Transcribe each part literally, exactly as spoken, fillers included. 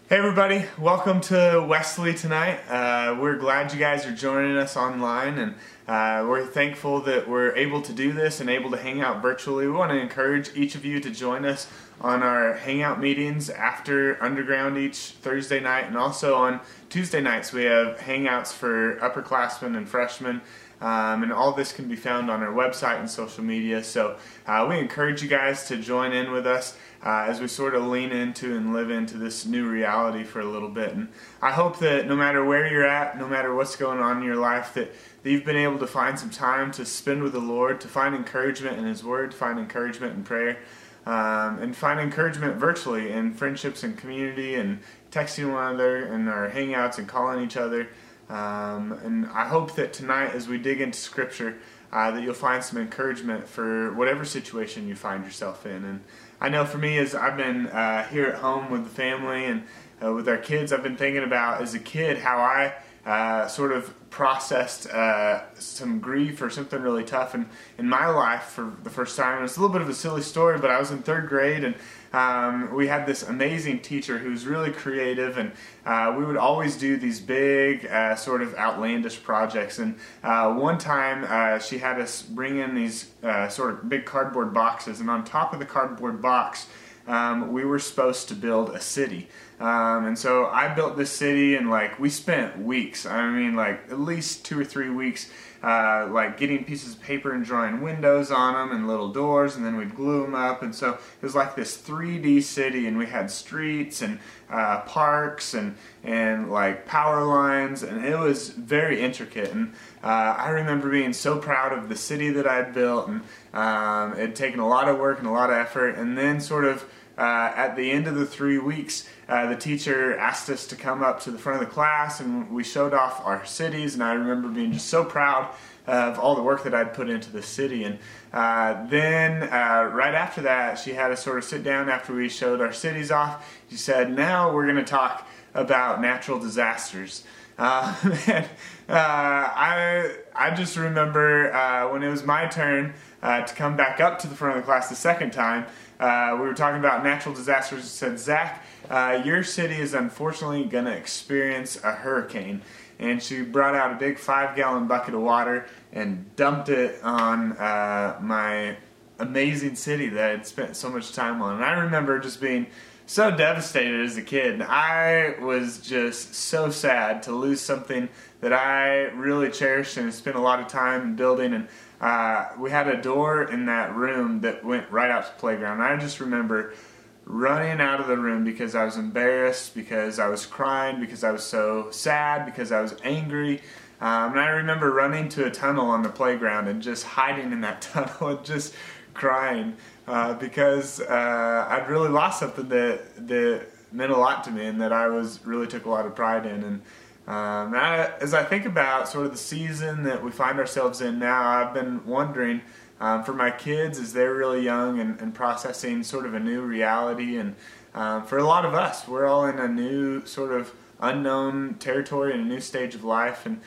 Hey everybody, welcome to Wesley tonight. Uh, we're glad you guys are joining us online, and uh, we're thankful that we're able to do this and able to hang out virtually. We want to encourage each of you to join us on our hangout meetings after Underground each Thursday night, and also on Tuesday nights we have hangouts for upperclassmen and freshmen. Um, and all this can be found on our website and social media. So uh, we encourage you guys to join in with us uh, as we sort of lean into and live into this new reality for a little bit. And I hope that no matter where you're at, no matter what's going on in your life, that, that you've been able to find some time to spend with the Lord, to find encouragement in His Word, to find encouragement in prayer, um, and find encouragement virtually in friendships and community and texting one another and our hangouts and calling each other. Um, and I hope that tonight, as we dig into Scripture, uh, that you'll find some encouragement for whatever situation you find yourself in. And I know for me, as I've been uh, here at home with the family and uh, with our kids, I've been thinking about, as a kid, how I uh, sort of processed uh, some grief or something really tough in, in my life for the first time. It's a little bit of a silly story, but I was in third grade, and Um, we had this amazing teacher who was really creative, and uh, we would always do these big uh, sort of outlandish projects. And uh, one time uh, she had us bring in these uh, sort of big cardboard boxes, and on top of the cardboard box um, we were supposed to build a city. Um, and so I built this city, and like we spent weeks, I mean like at least two or three weeks Uh, like getting pieces of paper and drawing windows on them and little doors, and then we'd glue them up. And so it was like this three D city, and we had streets and uh, parks and and like power lines, and it was very intricate. And uh, I remember being so proud of the city that I'd built, and um, it had taken a lot of work and a lot of effort. And then sort of Uh, at the end of the three weeks, uh, the teacher asked us to come up to the front of the class, and we showed off our cities, and I remember being just so proud of all the work that I'd put into the city. And uh, then uh, right after that, she had us sort of sit down after we showed our cities off. She said, now we're going to talk about natural disasters. Uh, and uh, I I just remember uh, when it was my turn uh, to come back up to the front of the class the second time, uh, we were talking about natural disasters. It said, Zach, uh, your city is unfortunately going to experience a hurricane. And she brought out a big five-gallon bucket of water and dumped it on uh, my amazing city that I'd spent so much time on. And I remember just being so devastated as a kid. I was just so sad to lose something that I really cherished and spent a lot of time building. And uh, we had a door in that room that went right out to the playground. And I just remember running out of the room because I was embarrassed, because I was crying, because I was so sad, because I was angry. Um, and I remember running to a tunnel on the playground and just hiding in that tunnel and just crying uh, because uh, I'd really lost something that that meant a lot to me and that I was really took a lot of pride in. And um, I, as I think about sort of the season that we find ourselves in now, I've been wondering um, for my kids as they're really young and, and processing sort of a new reality, and um, for a lot of us, we're all in a new sort of unknown territory and a new stage of life, and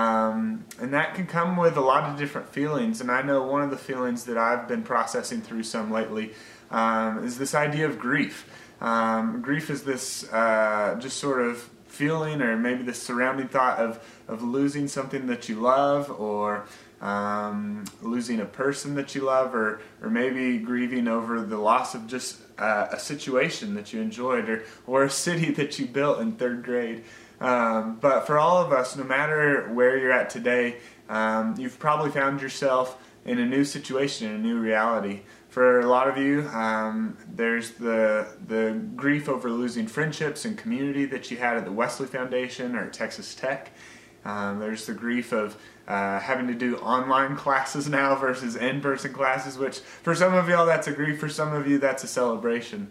Um, and that can come with a lot of different feelings. And I know one of the feelings that I've been processing through some lately um, is this idea of grief. Um, grief is this uh, just sort of feeling, or maybe the surrounding thought of, of losing something that you love, or um, losing a person that you love, or, or maybe grieving over the loss of just uh, a situation that you enjoyed, or, or a city that you built in third grade. Um, but for all of us, no matter where you're at today, um, you've probably found yourself in a new situation, in a new reality. For a lot of you, um, there's the the grief over losing friendships and community that you had at the Wesley Foundation or at Texas Tech. Um, there's the grief of uh, having to do online classes now versus in-person classes, which for some of y'all that's a grief, for some of you that's a celebration.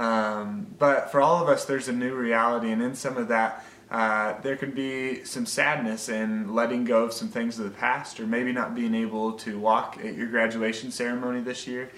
Um, but for all of us, there's a new reality, and in some of that, Uh, there can be some sadness in letting go of some things of the past, or maybe not being able to walk at your graduation ceremony this year,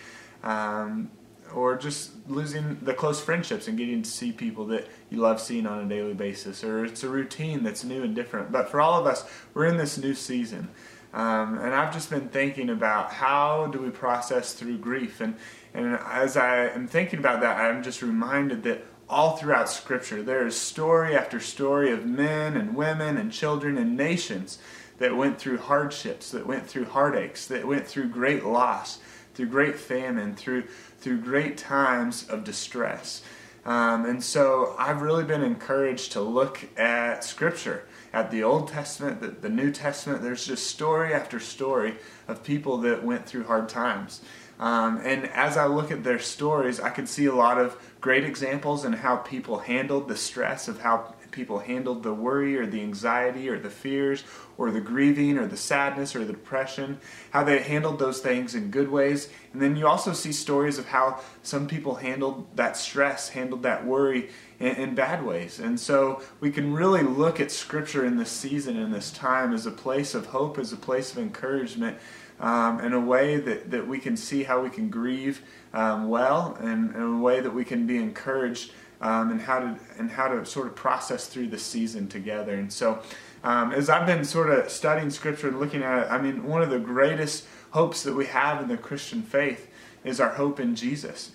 um, or just losing the close friendships and getting to see people that you love seeing on a daily basis, or it's a routine that's new and different. But for all of us, we're in this new season. Um, and I've just been thinking about how do we process through grief. And, and as I am thinking about that, I'm just reminded that all throughout Scripture. There is story after story of men and women and children and nations that went through hardships, that went through heartaches, that went through great loss, through great famine, through through great times of distress. Um, and so I've really been encouraged to look at Scripture, at the Old Testament, the, the New Testament. There's just story after story of people that went through hard times. Um, and as I look at their stories, I can see a lot of great examples in how people handled the stress, of how people handled the worry or the anxiety or the fears or the grieving or the sadness or the depression, how they handled those things in good ways. And then you also see stories of how some people handled that stress, handled that worry in, in bad ways. And so we can really look at Scripture in this season, in this time, as a place of hope, as a place of encouragement, um, in a way that, that we can see how we can grieve um, well, and in a way that we can be encouraged Um, and how to and how to sort of process through the season together. And so, um, as I've been sort of studying Scripture and looking at it, I mean, one of the greatest hopes that we have in the Christian faith is our hope in Jesus.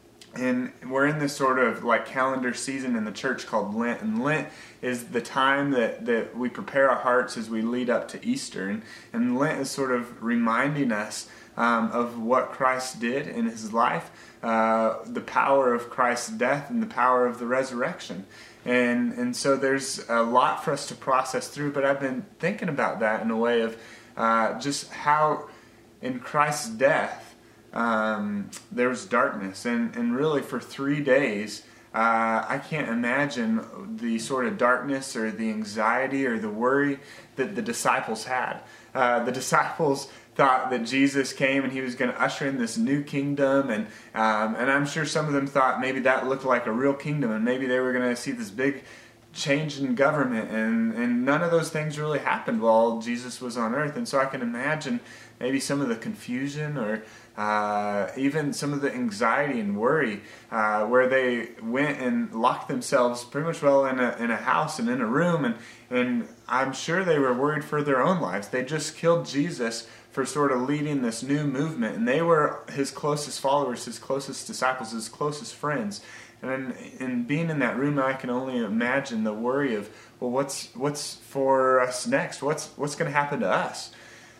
And we're in this sort of like calendar season in the church called Lent, and Lent is the time that, that we prepare our hearts as we lead up to Easter. And, and Lent is sort of reminding us um, of what Christ did in His life, uh, the power of Christ's death and the power of the resurrection. And and so there's a lot for us to process through, but I've been thinking about that in a way of uh, just how in Christ's death, Um, there was darkness, and, and really for three days, uh, I can't imagine the sort of darkness or the anxiety or the worry that the disciples had. Uh, the disciples thought that Jesus came and He was going to usher in this new kingdom, and um, and I'm sure some of them thought maybe that looked like a real kingdom, and maybe they were going to see this big change in government, and, and none of those things really happened while Jesus was on earth. And so I can imagine maybe some of the confusion or uh, even some of the anxiety and worry uh, where they went and locked themselves pretty much well in a, in a house and in a room, and, and I'm sure they were worried for their own lives. They just killed Jesus for sort of leading this new movement, and they were His closest followers, His closest disciples, His closest friends. And in being in that room, I can only imagine the worry of, well, what's what's for us next? What's what's going to happen to us?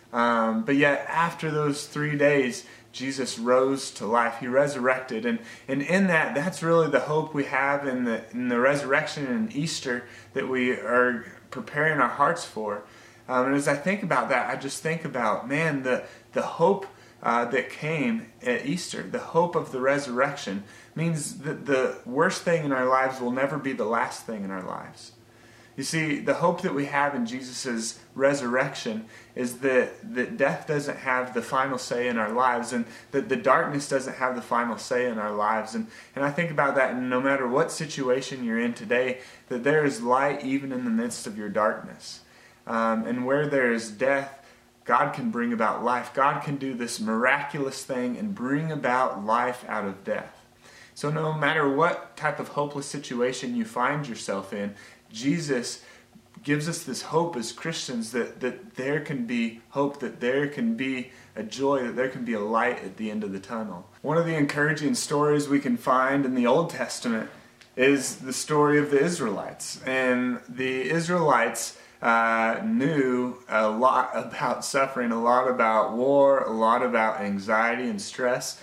Um, but yet, after those three days, Jesus rose to life. He resurrected, and and in that, that's really the hope we have in the in the resurrection and Easter that we are preparing our hearts for. Um, and as I think about that, I just think about, man, the the hope uh, that came at Easter, the hope of the resurrection, means that the worst thing in our lives will never be the last thing in our lives. You see, the hope that we have in Jesus' resurrection is that, that death doesn't have the final say in our lives, and that the darkness doesn't have the final say in our lives. And, and I think about that, and no matter what situation you're in today, that there is light even in the midst of your darkness. Um, and where there is death, God can bring about life. God can do this miraculous thing and bring about life out of death. So no matter what type of hopeless situation you find yourself in, Jesus gives us this hope as Christians that, that there can be hope, that there can be a joy, that there can be a light at the end of the tunnel. One of the encouraging stories we can find in the Old Testament is the story of the Israelites. And the Israelites uh, knew a lot about suffering, a lot about war, a lot about anxiety and stress.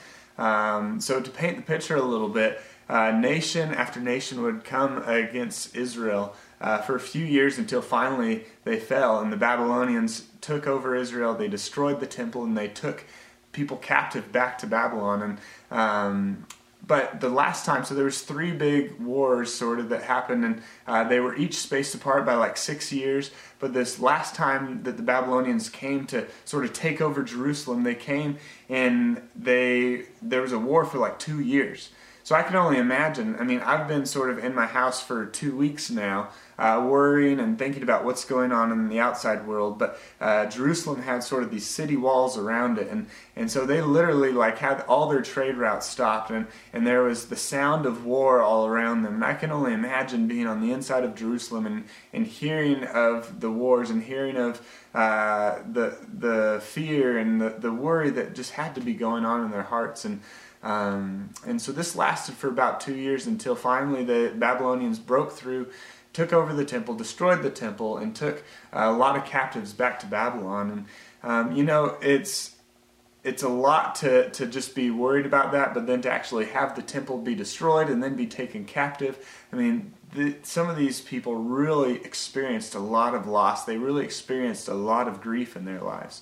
Um, so to paint the picture a little bit, uh, nation after nation would come against Israel uh, for a few years until finally they fell, and the Babylonians took over Israel. They destroyed the temple, and they took people captive back to Babylon. And um, but the last time, so there was three big wars sort of that happened, and uh, they were each spaced apart by like six years. But this last time that the Babylonians came to sort of take over Jerusalem, they came and they there was a war for like two years. So I can only imagine. I mean, I've been sort of in my house for two weeks now, uh, worrying and thinking about what's going on in the outside world. But uh, Jerusalem had sort of these city walls around it, and, and so they literally like had all their trade routes stopped, and, and there was the sound of war all around them. And I can only imagine being on the inside of Jerusalem and, and hearing of the wars and hearing of uh, the the fear and the, the worry that just had to be going on in their hearts. And Um, and so this lasted for about two years until finally the Babylonians broke through, took over the temple, destroyed the temple, and took a lot of captives back to Babylon. And um, you know, it's it's a lot to, to just be worried about that, but then to actually have the temple be destroyed and then be taken captive. I mean, the, some of these people really experienced a lot of loss. They really experienced a lot of grief in their lives.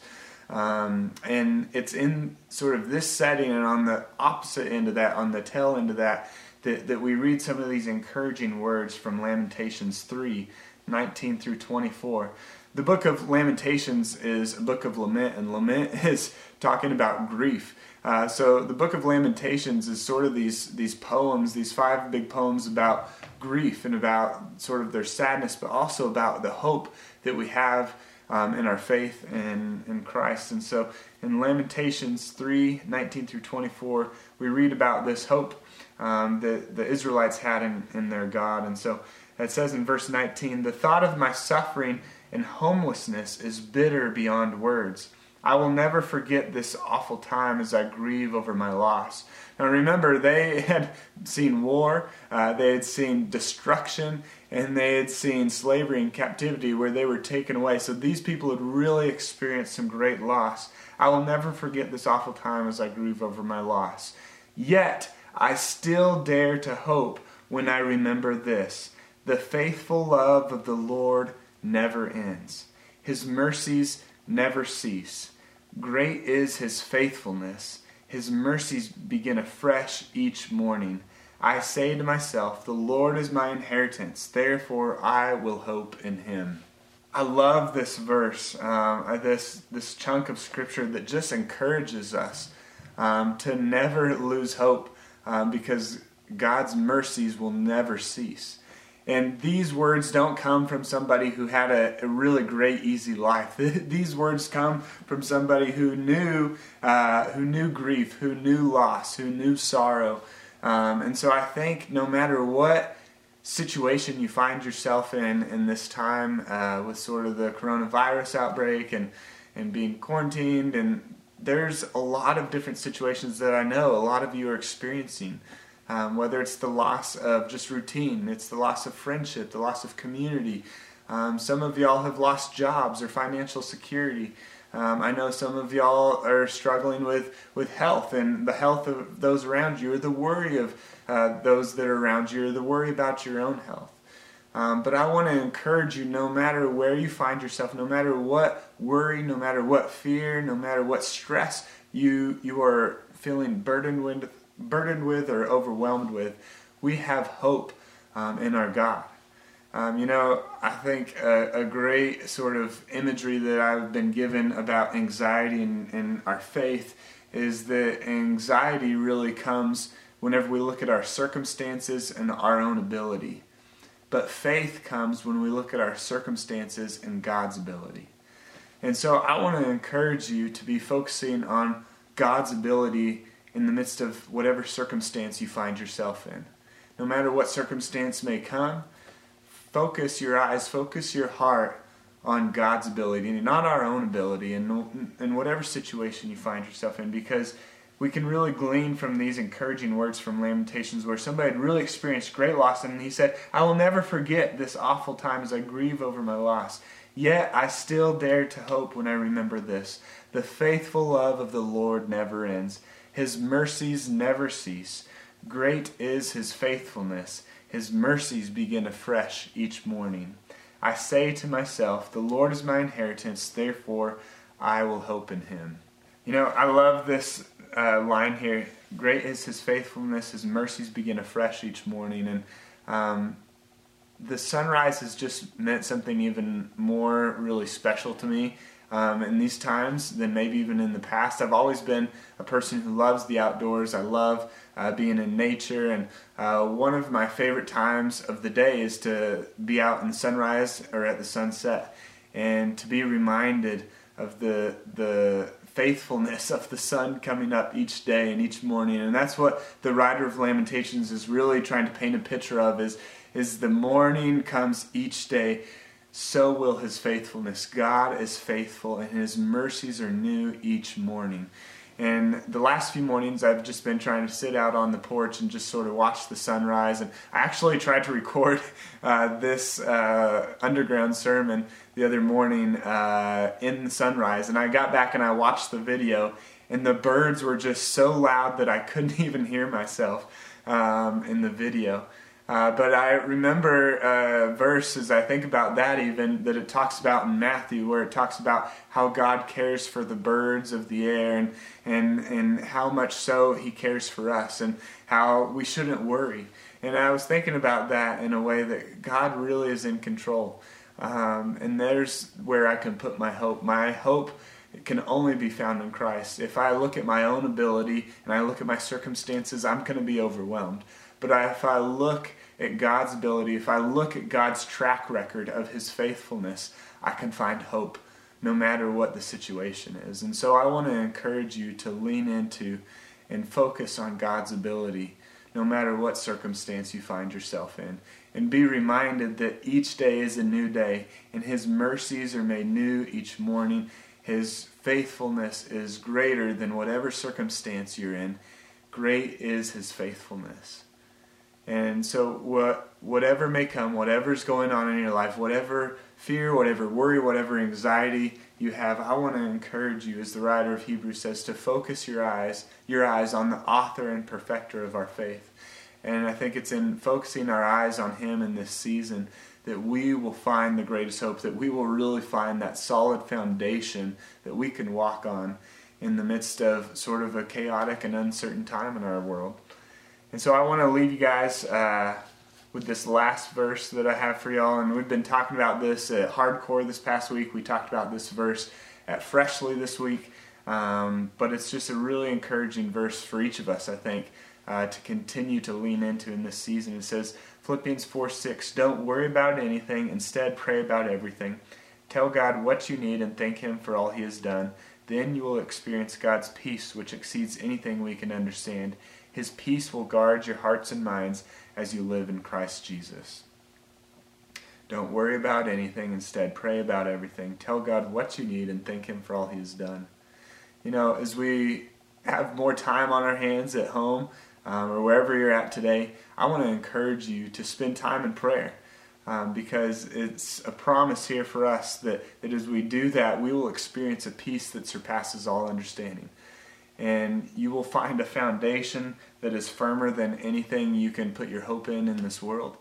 Um, and it's in sort of this setting, and on the opposite end of that, on the tail end of that, that, that we read some of these encouraging words from Lamentations three, nineteen through twenty-four. The book of Lamentations is a book of lament, and lament is talking about grief. Uh, so the book of Lamentations is sort of these these poems, these five big poems about grief and about sort of their sadness, but also about the hope that we have um, in our faith in, in Christ. And so in Lamentations three, nineteen through twenty-four, we read about this hope um, that the Israelites had in, in their God. And so it says in verse nineteen, "The thought of my suffering and homelessness is bitter beyond words. I will never forget this awful time as I grieve over my loss." Now remember, they had seen war, uh, they had seen destruction, and they had seen slavery and captivity where they were taken away. So these people had really experienced some great loss. "I will never forget this awful time as I grieve over my loss. Yet I still dare to hope when I remember this. The faithful love of the Lord never ends. His mercies never cease. Great is His faithfulness. His mercies begin afresh each morning. I say to myself, the Lord is my inheritance, therefore I will hope in Him." I love this verse, um, this, this chunk of Scripture that just encourages us um, to never lose hope um, because God's mercies will never cease. And these words don't come from somebody who had a, a really great, easy life. These words come from somebody who knew, uh, who knew grief, who knew loss, who knew sorrow. Um, and so I think no matter what situation you find yourself in in this time uh, with sort of the coronavirus outbreak and, and being quarantined, and there's a lot of different situations that I know a lot of you are experiencing. Um, whether it's the loss of just routine, it's the loss of friendship, the loss of community. Um, some of y'all have lost jobs or financial security. Um, I know some of y'all are struggling with, with health and the health of those around you, or the worry of uh, those that are around you, or the worry about your own health. Um, but I want to encourage you, no matter where you find yourself, no matter what worry, no matter what fear, no matter what stress you you are feeling burdened with, burdened with or overwhelmed with, we have hope um, in our God. Um, you know, I think a, a great sort of imagery that I've been given about anxiety and, and our faith is that anxiety really comes whenever we look at our circumstances and our own ability. But faith comes when we look at our circumstances and God's ability. And so I want to encourage you to be focusing on God's ability in the midst of whatever circumstance you find yourself in. No matter what circumstance may come, focus your eyes, focus your heart on God's ability and not our own ability in, in whatever situation you find yourself in, because we can really glean from these encouraging words from Lamentations where somebody had really experienced great loss, and he said, "I will never forget this awful time as I grieve over my loss. Yet I still dare to hope when I remember this. The faithful love of the Lord never ends. His mercies never cease. Great is His faithfulness. His mercies begin afresh each morning. I say to myself, the Lord is my inheritance, therefore I will hope in Him." You know, I love this uh, line here. Great is His faithfulness. His mercies begin afresh each morning. And um, the sunrise has just meant something even more really special to me. Um, in these times than maybe even in the past. I've always been a person who loves the outdoors. I love uh, being in nature, and uh, one of my favorite times of the day is to be out in the sunrise or at the sunset, and to be reminded of the the faithfulness of the sun coming up each day and each morning. And that's what the writer of Lamentations is really trying to paint a picture of, is, is the morning comes each day, so will His faithfulness. God is faithful, and His mercies are new each morning. And the last few mornings I've just been trying to sit out on the porch and just sort of watch the sunrise. And I actually tried to record uh, this uh, underground sermon the other morning uh, in the sunrise. And I got back and I watched the video, and the birds were just so loud that I couldn't even hear myself um, in the video. Uh, but I remember a verse as I think about that even, that it talks about in Matthew, where it talks about how God cares for the birds of the air, and, and, and how much so He cares for us, and how we shouldn't worry. And I was thinking about that in a way that God really is in control. Um, and there's where I can put my hope. My hope can only be found in Christ. If I look at my own ability and I look at my circumstances, I'm going to be overwhelmed. But if I look at God's ability, if I look at God's track record of His faithfulness, I can find hope no matter what the situation is. And so I want to encourage you to lean into and focus on God's ability no matter what circumstance you find yourself in. And be reminded that each day is a new day, and His mercies are made new each morning. His faithfulness is greater than whatever circumstance you're in. Great is His faithfulness. And so what, whatever may come, whatever's going on in your life, whatever fear, whatever worry, whatever anxiety you have, I want to encourage you, as the writer of Hebrews says, to focus your eyes, your eyes on the author and perfecter of our faith. And I think it's in focusing our eyes on Him in this season that we will find the greatest hope, that we will really find that solid foundation that we can walk on in the midst of sort of a chaotic and uncertain time in our world. And so I want to leave you guys uh, with this last verse that I have for y'all. And we've been talking about this at Hardcore this past week. We talked about this verse at Freshly this week. Um, but it's just a really encouraging verse for each of us, I think, uh, to continue to lean into in this season. It says, Philippians four six, don't worry about anything. Instead, pray about everything. Tell God what you need and thank Him for all He has done. Then you will experience God's peace, which exceeds anything we can understand. His peace will guard your hearts and minds as you live in Christ Jesus. Don't worry about anything. Instead, pray about everything. Tell God what you need and thank Him for all He has done. You know, as we have more time on our hands at home um, or wherever you're at today, I want to encourage you to spend time in prayer. Um, because it's a promise here for us that, that as we do that, we will experience a peace that surpasses all understanding. And you will find a foundation that is firmer than anything you can put your hope in in this world.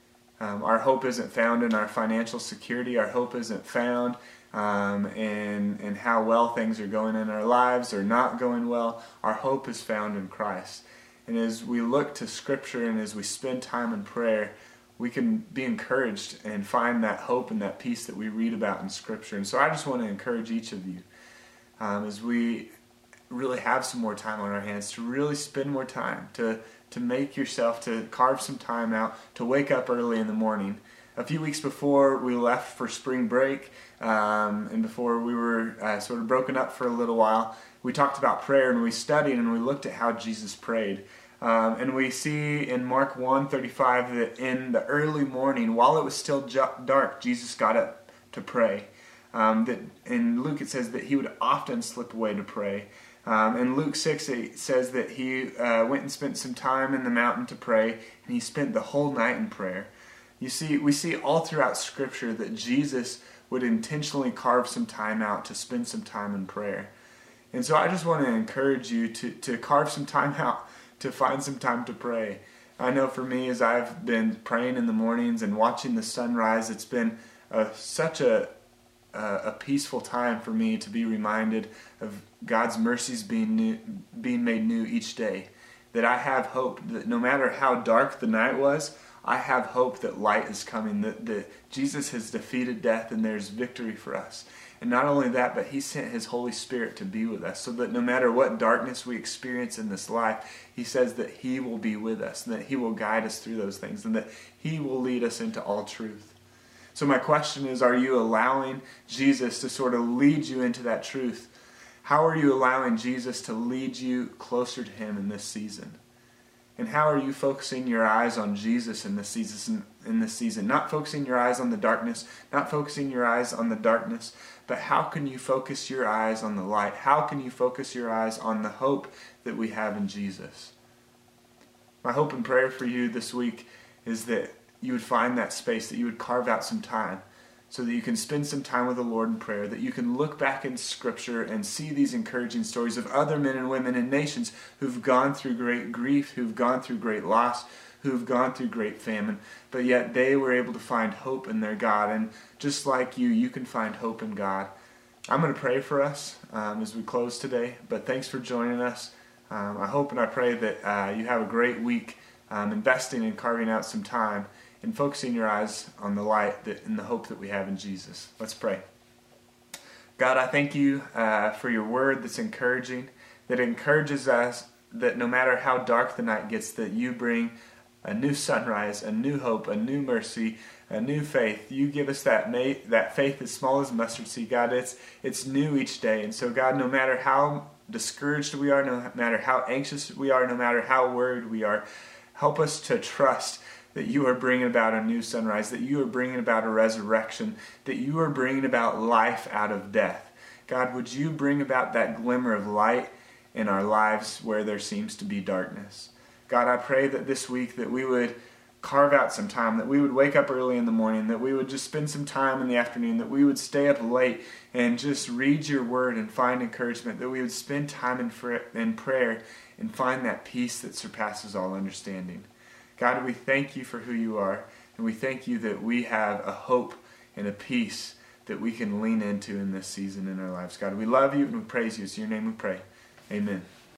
Um, our hope isn't found in our financial security. Our hope isn't found um, in, in how well things are going in our lives or not going well. Our hope is found in Christ. And as we look to Scripture and as we spend time in prayer, we can be encouraged and find that hope and that peace that we read about in Scripture. And so I just want to encourage each of you um, as we really have some more time on our hands to really spend more time, to, to make yourself, to carve some time out, to wake up early in the morning. A few weeks before we left for spring break um, and before we were uh, sort of broken up for a little while, we talked about prayer and we studied and we looked at how Jesus prayed. Um, and we see in Mark one thirty-five that in the early morning, while it was still dark, Jesus got up to pray. Um, that in Luke it says that He would often slip away to pray. Um, in Luke six it says that He uh, went and spent some time in the mountain to pray, and He spent the whole night in prayer. You see, we see all throughout Scripture that Jesus would intentionally carve some time out to spend some time in prayer. And so I just want to encourage you to, to carve some time out, to find some time to pray. I know for me, as I've been praying in the mornings and watching the sunrise, it's been uh, such a, uh, a peaceful time for me to be reminded of God's mercies being new, being made new each day. That I have hope that no matter how dark the night was, I have hope that light is coming, that, that Jesus has defeated death and there's victory for us. And not only that, but He sent His Holy Spirit to be with us so that no matter what darkness we experience in this life, He says that He will be with us and that He will guide us through those things and that He will lead us into all truth. So my question is, are you allowing Jesus to sort of lead you into that truth? How are you allowing Jesus to lead you closer to Him in this season? And how are you focusing your eyes on Jesus in this season? In this season, not focusing your eyes on the darkness, not focusing your eyes on the darkness, but how can you focus your eyes on the light? How can you focus your eyes on the hope that we have in Jesus? My hope and prayer for you this week is that you would find that space, that you would carve out some time so that you can spend some time with the Lord in prayer, that you can look back in Scripture and see these encouraging stories of other men and women in nations who've gone through great grief, who've gone through great loss, who've gone through great famine, but yet they were able to find hope in their God. And just like you, you can find hope in God. I'm going to pray for us um, as we close today, but thanks for joining us. Um, I hope and I pray that uh, you have a great week um, investing and carving out some time and focusing your eyes on the light that, and the hope that we have in Jesus. Let's pray. God, I thank you uh, for your word that's encouraging, that encourages us that no matter how dark the night gets, that you bring a new sunrise, a new hope, a new mercy, a new faith. You give us that ma- that faith as small as mustard seed, God. It's, it's new each day. And so, God, no matter how discouraged we are, no matter how anxious we are, no matter how worried we are, help us to trust that you are bringing about a new sunrise, that you are bringing about a resurrection, that you are bringing about life out of death. God, would you bring about that glimmer of light in our lives where there seems to be darkness? God, I pray that this week that we would carve out some time, that we would wake up early in the morning, that we would just spend some time in the afternoon, that we would stay up late and just read your word and find encouragement, that we would spend time in, fr- in prayer and find that peace that surpasses all understanding. God, we thank you for who you are, and we thank you that we have a hope and a peace that we can lean into in this season in our lives. God, we love you and we praise you. It's in your name we pray. Amen.